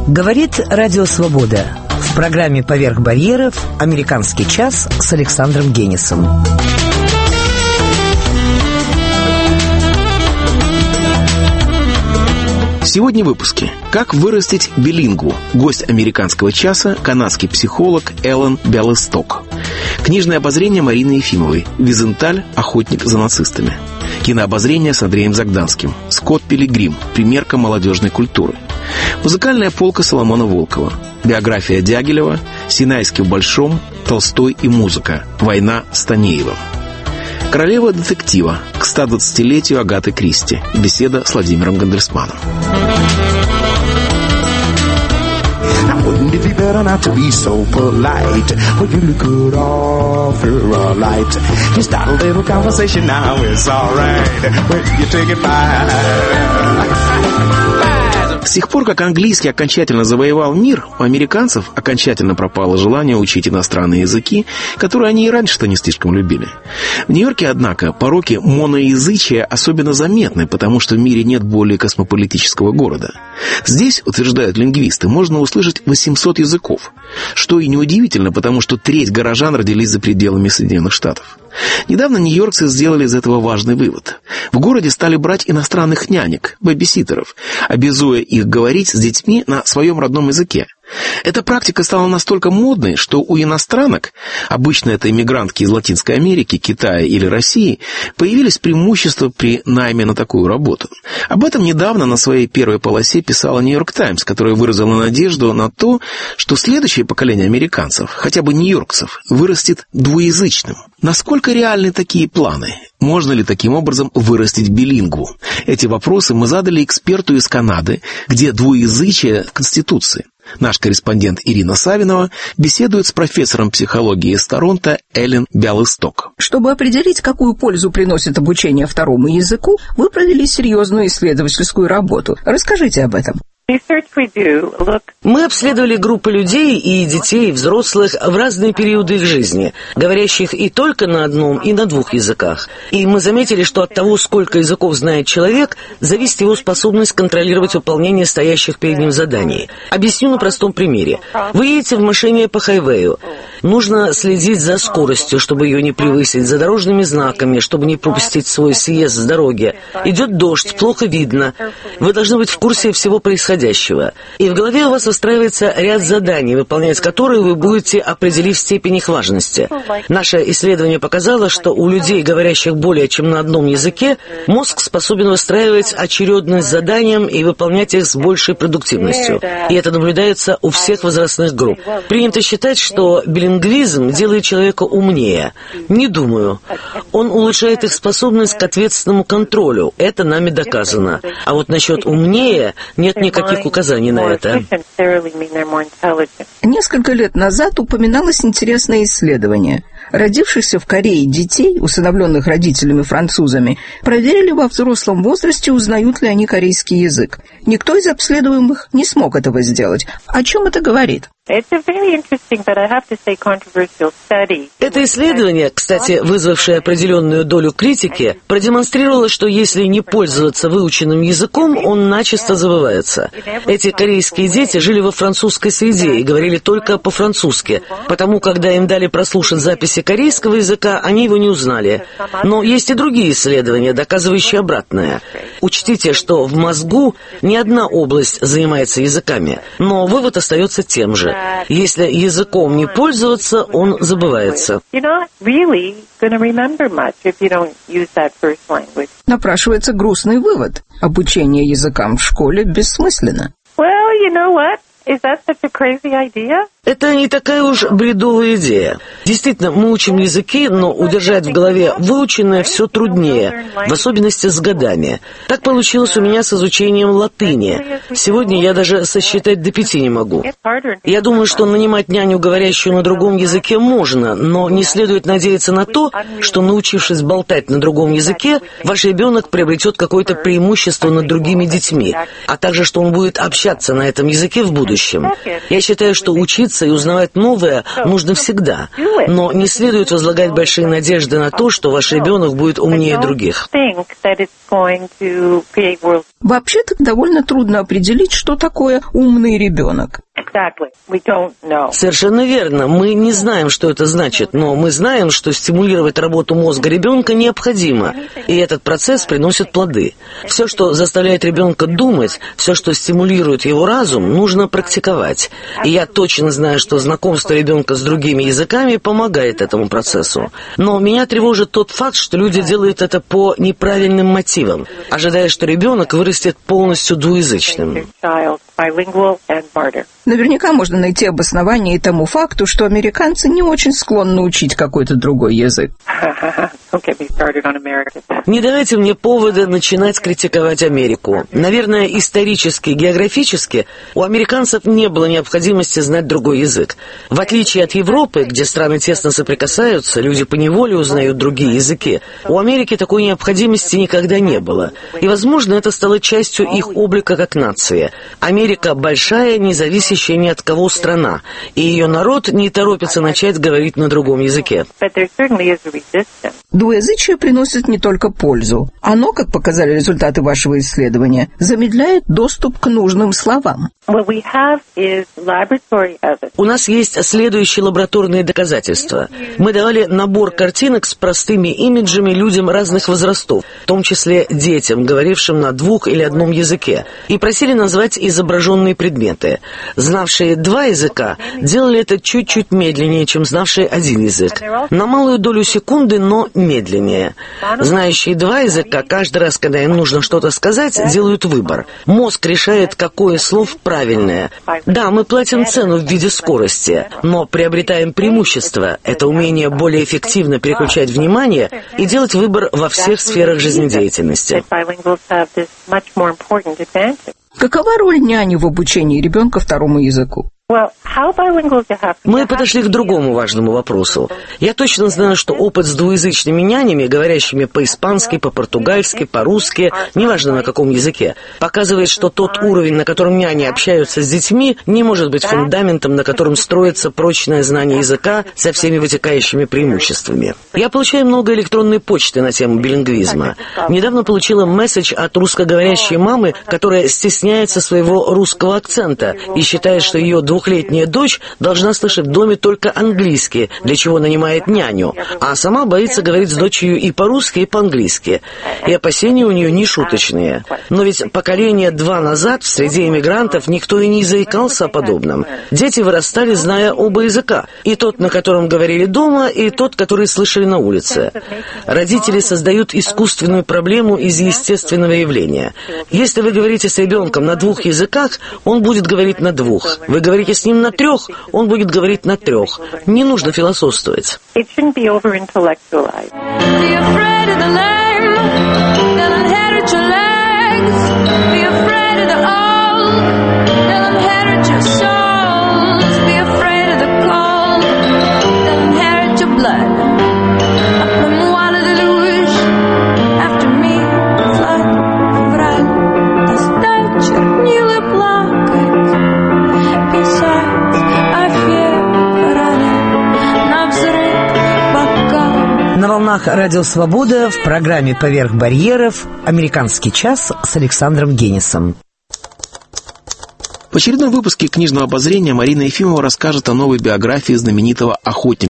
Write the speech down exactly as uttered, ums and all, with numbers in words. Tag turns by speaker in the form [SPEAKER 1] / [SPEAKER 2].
[SPEAKER 1] Говорит Радио Свобода. В программе «Поверх барьеров» «Американский час» с Александром Генисом.
[SPEAKER 2] Сегодня в выпуске. Как вырастить билингву? Гость «Американского часа» — канадский психолог Эллен Бяллосток. Книжное обозрение Марины Ефимовой. Визенталь. Охотник за нацистами. Кинообозрение с Андреем Загданским. Скотт Пилигрим. Примерка молодежной культуры. Музыкальная полка Соломона Волкова. Биография Дягилева. Синайский в Большом. Толстой и музыка. Война с Танеевым. Королева детектива. К ста двадцатилетию Агаты Кристи. Беседа с Владимиром Гандерсманом.
[SPEAKER 3] Wouldn't it be better not to be so polite? Well, you could offer a light. You start a little conversation now, it's alright. Well, you take it fine.
[SPEAKER 2] С тех пор, как английский окончательно завоевал мир, у американцев окончательно пропало желание учить иностранные языки, которые они и раньше-то не слишком любили. В Нью-Йорке, однако, пороки моноязычия особенно заметны, потому что в мире нет более космополитического города. Здесь, утверждают лингвисты, можно услышать восемьсот языков, что и неудивительно, потому что треть горожан родились за пределами Соединенных Штатов. Недавно нью-йоркцы сделали из этого важный вывод. В городе стали брать иностранных нянек, бэбиситеров, обязуя их говорить с детьми на своем родном языке. Эта практика стала настолько модной, что у иностранок, обычно это иммигрантки из Латинской Америки, Китая или России, появились преимущества при найме на такую работу. Об этом недавно на своей первой полосе писала «Нью-Йорк Таймс», которая выразила надежду на то, что следующее поколение американцев, хотя бы нью-йоркцев, вырастет двуязычным. Насколько реальны такие планы? Можно ли таким образом вырастить билингву? Эти вопросы мы задали эксперту из Канады, где двуязычие в Конституции. Наш корреспондент Ирина Савинова беседует с профессором психологии из Торонто Эллен Бяллосток.
[SPEAKER 4] Чтобы определить, какую пользу приносит обучение второму языку, вы провели серьезную исследовательскую работу. Расскажите об этом.
[SPEAKER 5] Мы обследовали группы людей и детей, и взрослых в разные периоды их жизни, говорящих и только на одном, и на двух языках. И мы заметили, что от того, сколько языков знает человек, зависит его способность контролировать выполнение стоящих перед ним заданий. Объясню на простом примере. Вы едете в машине по хайвею. Нужно следить за скоростью, чтобы ее не превысить, за дорожными знаками, чтобы не пропустить свой съезд с дороги. Идет дождь, плохо видно. Вы должны быть в курсе всего происходящего. И в голове у вас устраивается ряд заданий, выполнять которые вы будете, определив степень их важности. Наше исследование показало, что у людей, говорящих более чем на одном языке, мозг способен выстраивать очередность заданиям и выполнять их с большей продуктивностью. И это наблюдается у всех возрастных групп. Принято считать, что билингвизм делает человека умнее. Не думаю. Он улучшает их способность к ответственному контролю. Это нами доказано. А вот насчет умнее нет никаких указаний на это.
[SPEAKER 4] Несколько лет назад упоминалось интересное исследование. Родившихся в Корее детей, усыновленных родителями-французами, проверили во взрослом возрасте, узнают ли они корейский язык. Никто из обследуемых не смог этого сделать. О чем это говорит?
[SPEAKER 5] Это исследование, кстати, вызвавшее определенную долю критики, продемонстрировало, что если не пользоваться выученным языком, он начисто забывается. Эти корейские дети жили во французской среде и говорили только по-французски, потому когда им дали прослушать записи корейского языка, они его не узнали. Но есть и другие исследования, доказывающие обратное. Учтите, что в мозгу не одна область занимается языками, но вывод остается тем же. Если языком не пользоваться, он забывается.
[SPEAKER 4] Напрашивается грустный вывод. Обучение языкам в школе бессмысленно.
[SPEAKER 5] Это не такая уж бредовая идея. Действительно, мы учим языки, но удержать в голове выученное все труднее, в особенности с годами. Так получилось у меня с изучением латыни. Сегодня я даже сосчитать до пяти не могу. Я думаю, что нанимать няню, говорящую на другом языке, можно, но не следует надеяться на то, что, научившись болтать на другом языке, ваш ребенок приобретет какое-то преимущество над другими детьми, а также, что он будет общаться на этом языке в будущем. Я считаю, что учиться развиваться и узнавать новое нужно всегда. Но не следует возлагать большие надежды на то, что ваш ребенок будет умнее других.
[SPEAKER 4] Вообще-то довольно трудно определить, что такое умный ребенок.
[SPEAKER 5] Совершенно верно. Мы не знаем, что это значит, но мы знаем, что стимулировать работу мозга ребенка необходимо, и этот процесс приносит плоды. Все, что заставляет ребенка думать, все, что стимулирует его разум, нужно практиковать. И я точно знаю, что знакомство ребенка с другими языками помогает этому процессу. Но меня тревожит тот факт, что люди делают это по неправильным мотивам, ожидая, что ребенок вырастет полностью двуязычным.
[SPEAKER 4] Наверняка можно найти обоснование и тому факту, что американцы не очень склонны учить какой-то другой язык.
[SPEAKER 5] Не давайте мне повода начинать критиковать Америку. Наверное, исторически, географически у американцев не было необходимости знать другой язык. В отличие от Европы, где страны тесно соприкасаются, люди поневоле узнают другие языки, у Америки такой необходимости никогда не было. И, возможно, это стало частью их облика как нации. Америка большая, независящая ни от кого страна, и ее народ не торопится начать говорить на другом языке.
[SPEAKER 4] Двуязычие приносит не только пользу. Оно, как показали результаты вашего исследования, замедляет доступ к нужным словам.
[SPEAKER 5] У нас есть следующие лабораторные доказательства. Мы давали набор картинок с простыми имиджами людям разных возрастов, в том числе детям, говорившим на двух или одном языке, и просили назвать изображенные предметы. Знавшие два языка делали это чуть-чуть медленнее, чем знавшие один язык. На малую долю секунды, но медленнее. Знающие два языка, каждый раз, когда им нужно что-то сказать, делают выбор. Мозг решает, какое слово правильное. Да, мы платим цену в виде скорости, но приобретаем преимущество. Это умение более эффективно переключать внимание и делать выбор во всех сферах жизнедеятельности.
[SPEAKER 4] Какова роль няни в обучении ребенка второму языку?
[SPEAKER 5] Мы подошли к другому важному вопросу. Я точно знаю, что опыт с двуязычными нянями, говорящими по-испански, по-португальски, по-русски, неважно на каком языке, показывает, что тот уровень, на котором няни общаются с детьми, не может быть фундаментом, на котором строится прочное знание языка со всеми вытекающими преимуществами. Я получаю много электронной почты на тему билингвизма. Недавно получила месседж от русскоговорящей мамы, которая стесняется своего русского акцента и считает, что ее двухлетняя дочь должна слышать в доме только английский, для чего нанимает няню, а сама боится говорить с дочерью и по-русски, и по-английски. И опасения у нее не шуточные. Но ведь поколение два назад в среде иммигрантов никто и не заикался о подобном. Дети вырастали, зная оба языка. И тот, на котором говорили дома, и тот, который слышали на улице. Родители создают искусственную проблему из естественного явления. Если вы говорите с ребенком на двух языках, он будет говорить на двух. Вы говорите с ним на трех, он будет говорить на трех. Не нужно философствовать.
[SPEAKER 1] На волнах Радио Свобода в программе «Поверх барьеров» «Американский час» с Александром Генисом.
[SPEAKER 2] В очередном выпуске книжного обозрения Марина Ефимова расскажет о новой биографии знаменитого охотника